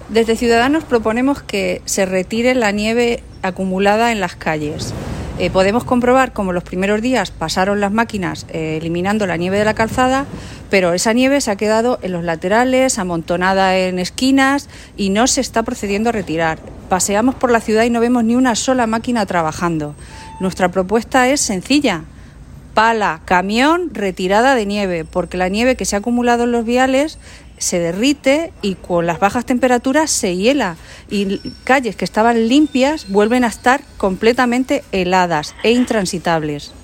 Desde Ciudadanos proponemos que se retire la nieve acumulada en las calles. Podemos comprobar cómo los primeros días pasaron las máquinas eliminando la nieve de la calzada, pero esa nieve se ha quedado en los laterales, amontonada en esquinas y no se está procediendo a retirar. Paseamos por la ciudad y no vemos ni una sola máquina trabajando. Nuestra propuesta es sencilla: pala, camión, retirada de nieve, porque la nieve que se ha acumulado en los viales se derrite y con las bajas temperaturas se hiela y calles que estaban limpias vuelven a estar completamente heladas e intransitables.